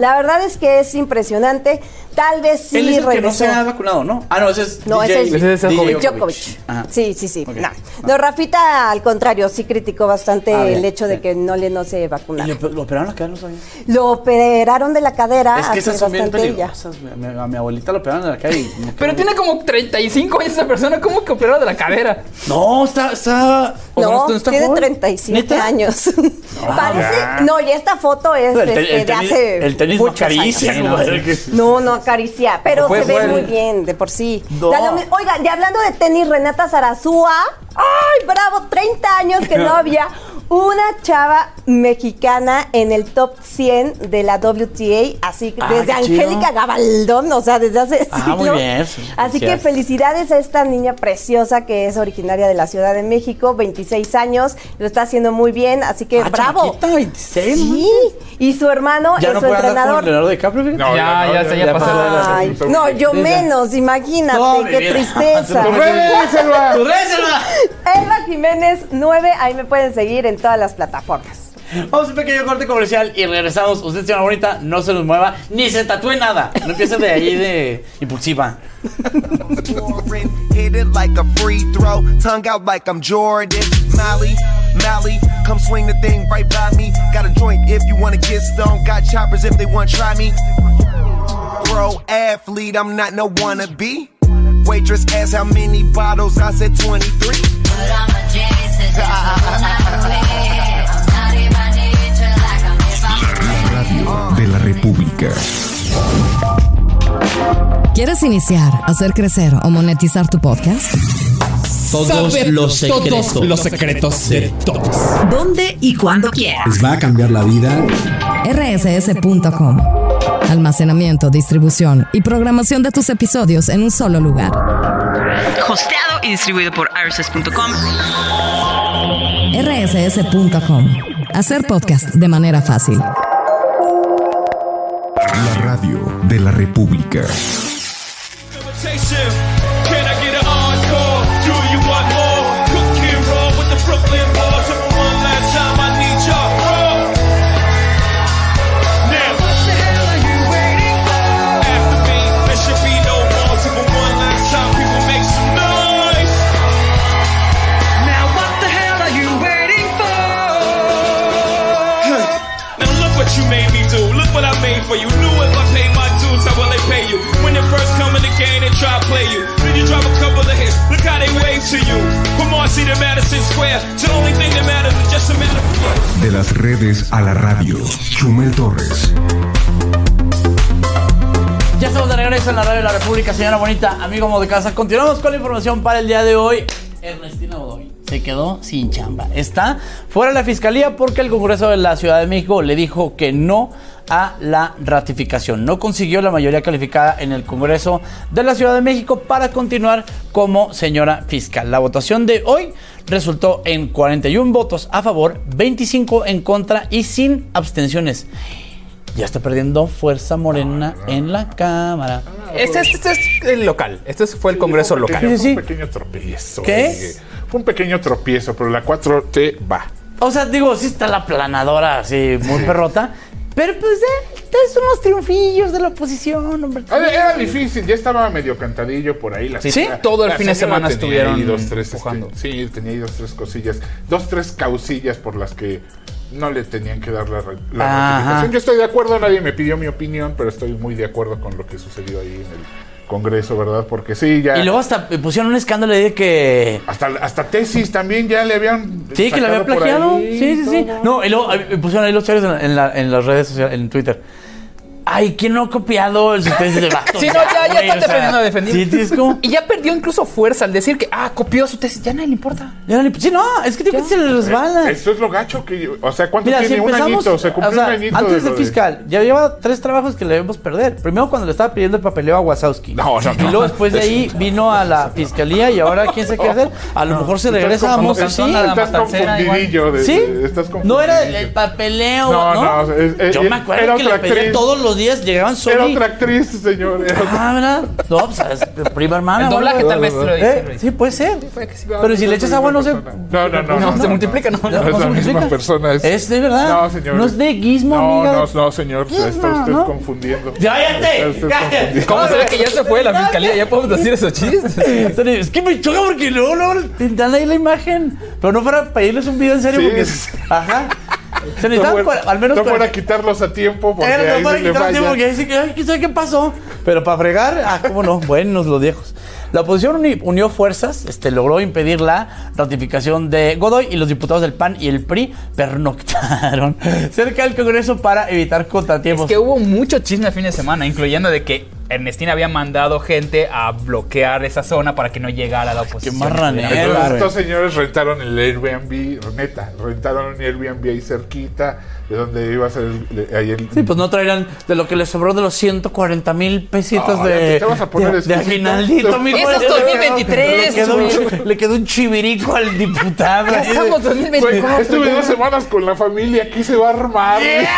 La verdad es que es impresionante. Tal vez sí Él es el regresó. que no se ha vacunado, ¿no? Ah, no, ese es No, D J, ese es, D J Djokovic. Djokovic. Ajá. Sí, sí, sí. Okay. No. no, Rafita, al contrario, sí criticó bastante Ah, bien, el hecho bien. de que no le no se ¿Y vacunara. le, lo operaron la cadera? No sabía. Lo operaron de la cadera Es que hace esas son bien bastante ya. peligrosas. Mi- mi- A mi abuelita lo operaron de la cadera y... me Pero quedó- tiene como treinta y cinco años esa persona, ¿cómo que operó de la cadera? No, está... está o sea, No, está tiene joven. treinta y siete ¿Neta? años. Parece, ya. no, y esta foto es El te- este, el de tenis- hace el tenis no muchos acaricia, años. compadre, que- No, no acaricia, pero Pues se ve bueno. muy bien de por sí. No. Da lo mi- Oiga, y hablando de tenis, Renata Zarazúa, ¡ay, bravo! treinta años que no había una chava mexicana en el top cien de la W T A, así que Ah, desde qué chido. Angélica Gabaldón, o sea, desde hace Ah, muy siglos. bien, sí, Así que felicidades. felicidades a esta niña preciosa que es originaria de la Ciudad de México, veintiséis años, lo está haciendo muy bien, así que Ah, bravo. chamaquita, veintiséis, Sí, y su hermano ¿Ya es no su puede andar con entrenador. Leonardo DiCaprio? fíjate? No, Ya, ya, ya, ya pasó. Ay, no, yo menos, imagínate, No, mi qué vida. tristeza. ¡Tu redes, Elba! ¡Tu redes, Elba! Elba Jiménez nueve, ahí me pueden seguir en todas las plataformas. Vamos a un pequeño corte comercial y regresamos. Usted, señora bonita, no se nos mueva ni se tatúe nada. No empiece de ahí de impulsiva. Hit it like a free throw, tongue out like I'm Jordan. Molly, Molly, come swing the thing right by me. Got a joint if you wanna get stoned. Got choppers if they wanna try me. Pro athlete, I'm not no wannabe. Waitress asked how many bottles, I said twenty-three. La radio de la República. ¿Quieres iniciar, hacer crecer o monetizar tu podcast? Todos Saber los secretos. todos los secretos de todos. ¿Dónde y cuándo quieras? Les va a cambiar la vida. R S S punto com. Almacenamiento, distribución y programación de tus episodios en un solo lugar. Hosteado y distribuido por R S S punto com. R S S punto com. Hacer podcast de manera fácil. La radio de la República. Can I get an encore? Do you want more? Cooking raw with the Brooklyn Boys. For one last time, I need y'all raw. Now, what the hell are you waiting for? After me, there should be no more. So for one last time, people make some noise. Now, what the hell are you waiting for? Now look what you made me do. Look what I made for you. Knew if I paid my dues, how will they pay you? When you first come in the game, they try to play you. Then you drop a couple of hits. Look how they wave to you. From Marcy to Madison Square. So the only thing that matters is just a matter of... De las redes a la radio. Chumel Torres. Ya estamos de regreso en la radio de la República, señora bonita, amigo amo de casa. Continuamos con la información para el día de hoy. Ernestina Godoy se quedó sin chamba. Está fuera de la fiscalía porque el Congreso de la Ciudad de México le dijo que no a la ratificación. No consiguió la mayoría calificada en el Congreso de la Ciudad de México para continuar como señora fiscal. La votación de hoy resultó en cuarenta y uno votos a favor, veinticinco en contra y sin abstenciones. Ya está perdiendo fuerza Morena en la Cámara. Este, este, este es el local. Este fue el Congreso fue un local. pequeño, Sí, sí. fue un pequeño tropiezo. ¿Qué? eh. Fue un pequeño tropiezo, pero la cuatro T va. O sea, digo, sí está la planadora así, muy perrota. Pero pues, eh, es unos triunfillos de la oposición, hombre. Era, era difícil, ya estaba medio cantadillo por ahí. La Sí, señora- sí, todo el la fin de señora semana tenía ahí estuvieron dos, tres, empujando. este, sí, tenía ahí dos, tres cosillas. Dos, tres causillas por las que no le tenían que dar la, ra- la Ajá. ratificación. Yo estoy de acuerdo, nadie me pidió mi opinión, pero estoy muy de acuerdo con lo que sucedió ahí en el Congreso, ¿verdad? Porque sí, ya... Y luego hasta pusieron un escándalo de que... Hasta, hasta tesis también ya le habían... Sí, que le había sacado por plagiado. ahí, Sí, sí, sí. todo. No, y luego eh, pusieron ahí los chavos en, en, la- en las redes sociales, en Twitter. Ay, ¿quién no ha copiado el tesis de vato? Sí, no, ya, ya güey, están o sea, defendiendo, defendiendo. Sí, es como... Y ya perdió incluso fuerza al decir que, ah, copió su tesis. Ya nadie le importa. Ya no le- sí, no, es que digo que se le resbala. Eso es lo gacho que... O sea, ¿cuánto Mira, tiene? si un empezamos, añito, se cumplió o sea, un añito antes de de lo fiscal, ya lleva tres trabajos que le debemos perder. Primero cuando le estaba pidiendo el papeleo a Wazowski. No, no, no. Y luego después de ahí vino a la fiscalía y ahora ¿quién se quiere hacer? A lo mejor se Estás regresa a como- Moscú. estás- Sí, estás confundidillo. de- ¿Sí? de- estás No era el, confundidillo. el papeleo, No, ¿no? no, es- es- Yo me acuerdo era que le otra pedía actriz. todos los los días llegaban Sony. Era otra actriz, señor. Era otra... Ah, ¿verdad? No, pues es prima hermana. El doblaje tal vez lo ¿Eh? Sí, puede ser. Pero si le echas agua no se... No, no, no. No, no se multiplica, no. No, no, no es la misma persona. Es... es de verdad. No, señor. No es de Gizmo, no, amiga. No, no, señor. Se está usted ¿no? confundiendo. ¡Cállate! ¡Cállate! ¿Cómo se ve que ya se fue la fiscalía? Ya podemos decir esos chistes. Es que me choca porque luego, luego dan ahí la imagen. Pero no para pedirles un video en serio. Sí, porque... sí. Ajá. Se necesitan no al menos no para... para quitarlos a tiempo porque Era, ahí no para se le quitarlos a tiempo falla. porque ahí sí que, ay, ¿quién sabe qué pasó? Pero para fregar, ah, cómo no, buenos los viejos. La oposición uni, unió fuerzas, este, logró impedir la ratificación de Godoy y los diputados del P A N y el P R I pernoctaron cerca del Congreso para evitar contratiempos. Es que hubo mucho chisme el fin de semana, incluyendo de que Ernestina había mandado gente a bloquear esa zona para que no llegara la oposición. Qué marranera. Entonces, estos señores rentaron el Airbnb, neta, rentaron un Airbnb ahí cerquita de donde iba a ser el, ahí el... Sí, pues no traerán de lo que les sobró de los ciento cuarenta mil pesitos no, de, te vas a poner de, de aguinaldito. Eso es dos mil veintitrés. Le quedó, un, le quedó un chivirico al diputado. Ya estamos dos mil veinticuatro. Estuve dos semanas con la familia, aquí se va a armar. Yeah.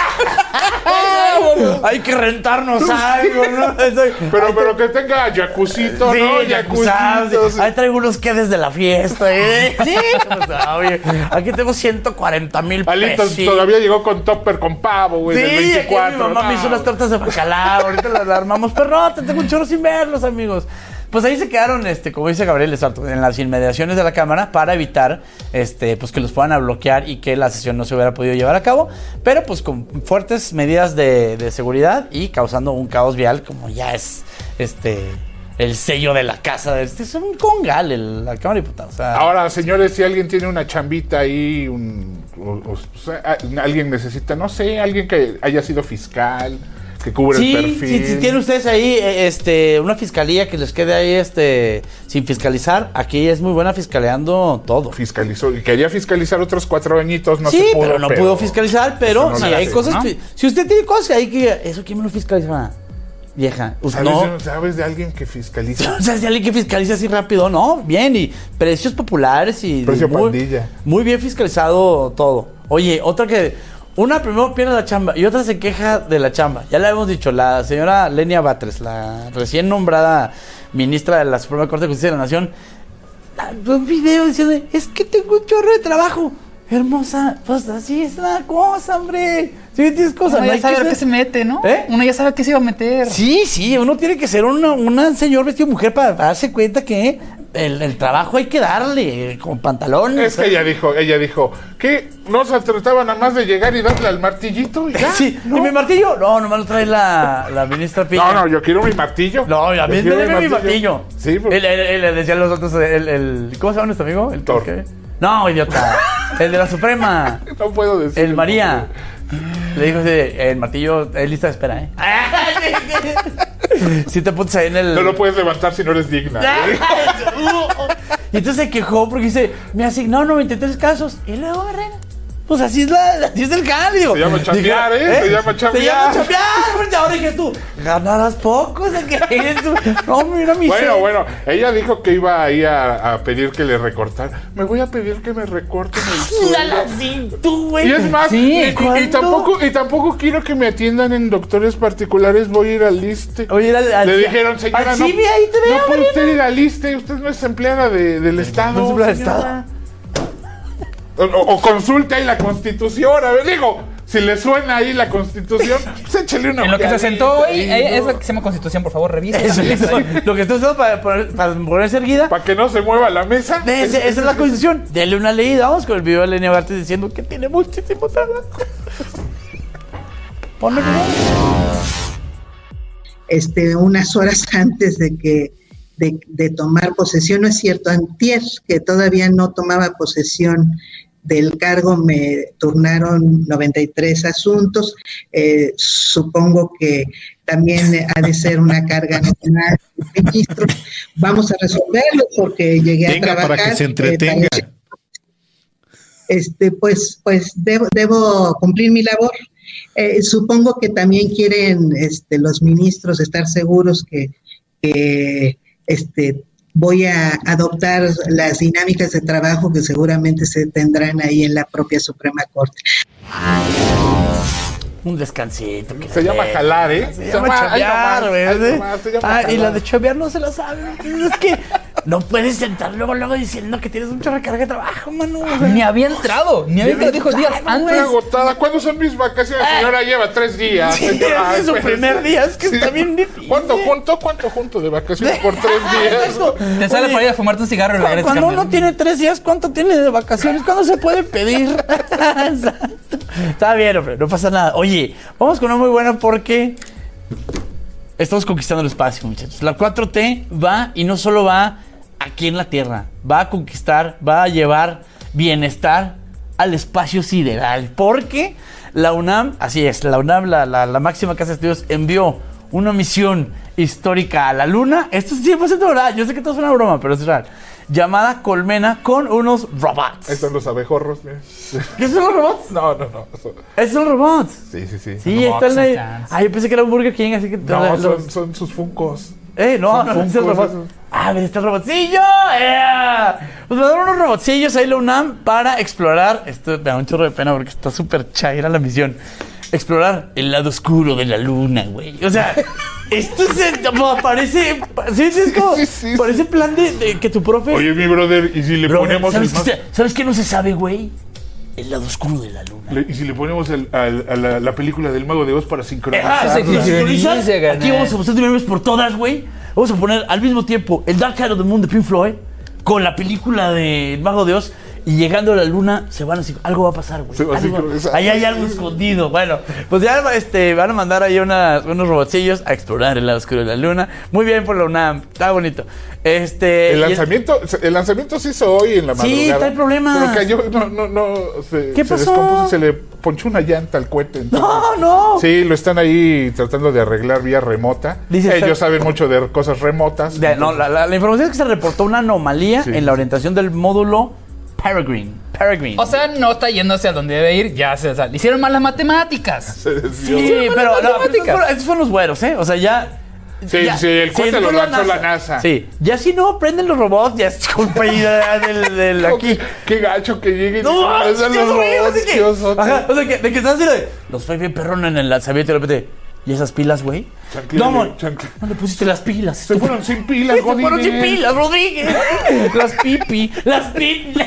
Hay que rentarnos algo, ¿no? Pero, pero que tenga jacuzito, sí, ¿no? Jacuzzi. Ahí traigo unos quedes de la fiesta, ¿eh? Sí. O sea, oye, aquí tengo ciento cuarenta mil pesos. Todavía llegó con topper con pavo, güey, sí, del veinticuatro. Mi mamá no. me hizo unas tortas de bacalao, ahorita las armamos. Perrote, tengo un chorro sin verlos, amigos. Pues ahí se quedaron, este, como dice Gabriel Lezarto, en las inmediaciones de la Cámara para evitar este, pues que los fueran a bloquear y que la sesión no se hubiera podido llevar a cabo, pero pues con fuertes medidas de, de seguridad y causando un caos vial como ya es este el sello de la casa. Este es un congal el, la Cámara de Diputados. O sea, ahora, señores, si alguien tiene una chambita ahí, un, o, o, o sea, alguien necesita, no sé, alguien que haya sido fiscal, que cubre sí, el perfil. Sí, si tienen ustedes ahí este, una fiscalía que les quede ahí este, sin fiscalizar, aquí es muy buena fiscaleando todo. Fiscalizó, y quería fiscalizar otros cuatro añitos, no sí, se pudo. pero no pero pudo fiscalizar, pero no si hay hace, cosas, ¿no? que, si usted tiene cosas ahí que, ¿eso quién me lo fiscaliza? Vieja, ¿Sabes, no. de, ¿Sabes de alguien que fiscaliza? ¿Sabes de alguien que fiscaliza así rápido? No, bien, y precios populares y... Precio y muy, pandilla. Muy bien fiscalizado todo. Oye, otra que... Una primero pierde la chamba y otra se queja de la chamba. Ya la hemos dicho, la señora Lenia Batres, la recién nombrada ministra de la Suprema Corte de Justicia de la Nación, un video diciendo, es que tengo un chorro de trabajo. Hermosa, pues así es la cosa, hombre. Sí, tienes cosas. Uno no ya sabe a qué se mete, ¿no? ¿Eh? Uno ya sabe a qué se iba a meter. Sí, sí, uno tiene que ser una, una señor vestido de mujer para darse cuenta que el, el trabajo hay que darle con pantalones. Es que ella dijo, ella dijo, ¿qué? ¿No se trataba nada más de llegar y darle al martillito y ya? Sí, ¿no? ¿Y mi martillo? No, nomás lo trae la, la ministra Piña. No, no, yo quiero mi martillo. No, a mí me debe mi martillo. Sí, pues. Él, él, él le decía a los otros, el, el, ¿cómo se llama nuestro amigo? El Thor. ¿Qué? No, idiota. El de la Suprema. No puedo decir. El María. Le dijo así, el martillo es lista de espera, ¿eh? Si te pones ahí en el... No lo puedes levantar si no eres digna. ¿eh? Y entonces se quejó porque dice, me asignaron noventa y tres casos. Y luego, Barrera, pues así es, la, así es el cambio. Se llama chambear, ¿eh? ¿eh? Se llama chambear. Se llama chambear. Porque ahora dije tú, ganarás poco. ¿De qué es tú? No, mira mi Bueno, ser. bueno, ella dijo que iba ahí a, a pedir que le recortaran. Me voy a pedir que me recorten el sueldo. Sí, tú, güey. Y es más, sí, y, y, y, tampoco, y tampoco quiero que me atiendan en doctores particulares. Voy a ir al Liste. Voy a ir al, al, le dijeron, señora, al no, ahí te veo, no puede usted ir al Liste. Usted no es empleada de, del Estado. No es empleada del Estado. O, o consulte ahí la Constitución, a ver, digo, si le suena ahí la Constitución, pues échale una. En lo que se sentó, güey, es lo que se llama Constitución, por favor, revisa. Eso, eso, lo que está haciendo para, para, para ponerse erguida. Para que no se mueva la mesa. Esa es, es la Constitución. Dele una leída, vamos con el video de Lenia Batres diciendo que tiene muchísimo trabajo. Ponle Este, unas horas antes de que de, de tomar posesión, no es cierto, antier, que todavía no tomaba posesión del cargo, me turnaron noventa y tres asuntos, eh, supongo que también ha de ser una carga nacional de registros. Vamos a resolverlo porque llegué Venga, a trabajar. para que se entretenga. Eh, este, pues, pues debo, debo cumplir mi labor. Eh, supongo que también quieren este, los ministros estar seguros que, que este, voy a adoptar las dinámicas de trabajo que seguramente se tendrán ahí en la propia Suprema Corte. un descansito. Que se llama jalar, ¿eh? Se, se llama chavear, güey. Ah, y la de chavear no se la sabe. Es que no puedes entrar luego, luego diciendo que tienes mucha recarga de trabajo, mano. O sea, ni había entrado, ni había entrado, dijo días antes. Estoy agotada. ¿Cuándo son mis vacaciones? Ah. Señora, lleva tres días. Sí, señora. es su Ay, primer pues, día, es que sí. está bien difícil. ¿Cuánto junto? ¿Cuánto junto de vacaciones por tres días? Te sale para ir a fumarte un cigarro y regresas. Cuando uno tiene tres días, ¿cuánto tiene de vacaciones? ¿Cuándo se puede pedir? Exacto. Está bien, hombre, no pasa nada. Oye, vamos con una muy buena porque estamos conquistando el espacio, muchachos. La cuatro T va y no solo va aquí en la Tierra, va a conquistar, va a llevar bienestar al espacio sideral. Porque la UNAM, así es, la UNAM, la, la, la máxima casa de estudios, envió una misión histórica a la Luna. Esto es cien por ciento verdad. Yo sé que esto es una broma, pero es real. Llamada Colmena con unos robots. Estos son los abejorros. ¿eh? ¿Qué son los robots? No, no, no. Eso... ¿Estos son los robots? Sí, sí, sí. Sí, están ahí. Ah, yo pensé que era un Burger King, así que... No, los... son, son sus funcos. Eh, no, son no, funcos, es el robot. esos. Ah, mira, está el robotcillo. Yeah. Pues mandaron unos robotcillos ahí la UNAM para explorar. Esto me da un chorro de pena porque está súper chaira la misión. Explorar el lado oscuro de la luna, güey. O sea, esto es, como, parece. Sí, sí, es como. Sí, sí, sí. Parece plan de, de que tu profe. Oye, mi brother, ¿y si le brother, ponemos ¿sabes, el más... que, ¿Sabes qué no se sabe, güey? El lado oscuro de la luna. Le, ¿Y si le ponemos el, al, a la, la película del Mago de Oz para sincronizar? Ah, sincronizar. Aquí vamos a pasar de una vez por todas, güey. Vamos a poner al mismo tiempo el Dark Side of the Moon de Pink Floyd con la película de El Mago de Oz. Y llegando a la luna, se van a decir, algo va a pasar, güey. Ahí hay algo escondido. Bueno, pues ya este, van a mandar ahí una, unos robotcillos a explorar el lado oscuro de la luna. Muy bien por la UNAM, está bonito. Este, el lanzamiento, el, el lanzamiento se hizo hoy en la madrugada. Sí, está el problema. Pero cayó, no, no, no, se, ¿Qué se pasó? descompuso y se le ponchó una llanta al cohete. Entonces, no, no. Sí, lo están ahí tratando de arreglar vía remota. Dice, Ellos está... saben mucho de cosas remotas. De, no, la, la, la información es que se reportó una anomalía sí. en la orientación del módulo Peregrine. Peregrine. O sea, no está yendo hacia donde debe ir, ya se o sea, le hicieron mal las matemáticas. Se sí, pero no, estos fueron, estos fueron los güeros, ¿eh? O sea, ya. Sí, ya, sí, el cohete sí, lo lanzó la NASA. la NASA. Sí, ya si no prenden los robots, ya es culpa ahí del, del aquí. Qué, qué gacho que lleguen no, y se aparecen los robots. Que, ajá, o sea, que, de que estás así de. Los fue bien perrón en el lanzamiento y de repente. ¿Y esas pilas, güey? No, mon, no le pusiste las pilas. Se fueron sin pilas, Se fueron sin pilas, Rodríguez. Las pipi, las pipi.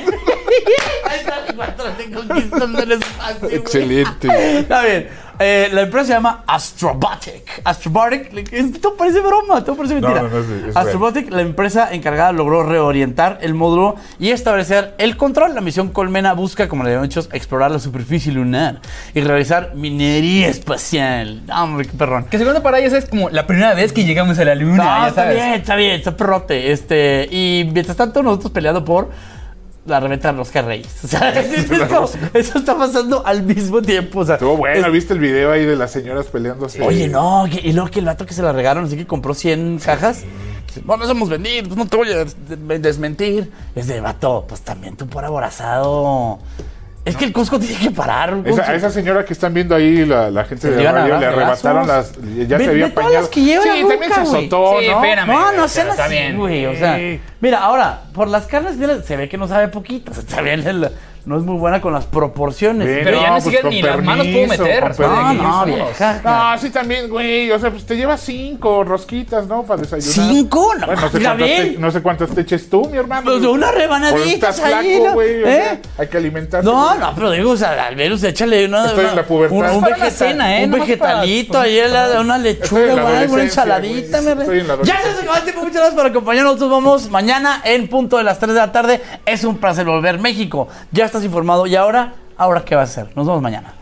Excelente. Está bien. Eh, la empresa se llama Astrobotic. Astrobotic, esto parece broma, esto parece mentira. No, no, no, es, es Astrobotic, la empresa encargada logró reorientar el módulo y establecer el control. La misión Colmena busca, como le habíamos dicho, explorar la superficie lunar y realizar minería espacial. Hombre, qué perrón. Que segundo para ellos es como la primera vez que llegamos a la luna. No, ya está sabes. bien, está bien, está perrote. Este, y mientras tanto, nosotros peleando por la reventa de Rosca Reyes. O sea, es como, eso está pasando al mismo tiempo. O sea, estuvo bueno, es, ¿viste el video ahí de las señoras peleándose? Oye, no, y luego que el vato que se la regaron, así que compró cien cajas. No, no hemos vendido, pues no te voy a desmentir. Es de vato, pues también tú por aborazado. Es que el Costco tiene que parar. Esa, a esa señora que están viendo ahí, la, la gente de radio, le arrebataron las. Ya ve, se había apañado. Que lleva sí, ruca, también se azotó, sí, ¿no? Espérame, no, no sean está así, bien. güey. O sea, mira, ahora, por las carnes se ve que no sabe poquito. O sea, está bien, el, no es muy buena con las proporciones. Bien, pero no, ya no pues siquiera ni permiso, las manos puedo meter. No, no, vieja. No, sí también, güey. O sea, pues te llevas cinco rosquitas, ¿no? Para desayunar. ¿Cinco? No, bueno, no, sé cuántas te, no sé cuántas te eches tú, mi hermano. Pues una rebanadita ahí, flaco, ¿no? güey. O ¿Eh? sea, hay que alimentarse. No, güey. no, pero digo, o sea, al menos échale una, Estoy una, en la pubertad. un, un, vegeta, cena, ¿eh? un No vegetalito, para, ahí la, una lechuga, güey, una ensaladita. Wey, estoy en la ya se nos acabó el tiempo, muchas gracias por acompañarnos. Nosotros vamos mañana en punto de las tres de la tarde. Es un placer volver, México. Ya estás informado. Y ahora, ¿ahora qué vas a hacer? Nos vemos mañana.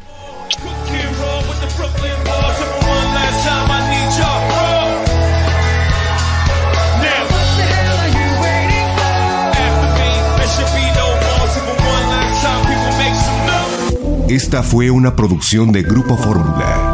Esta fue una producción de Grupo Fórmula.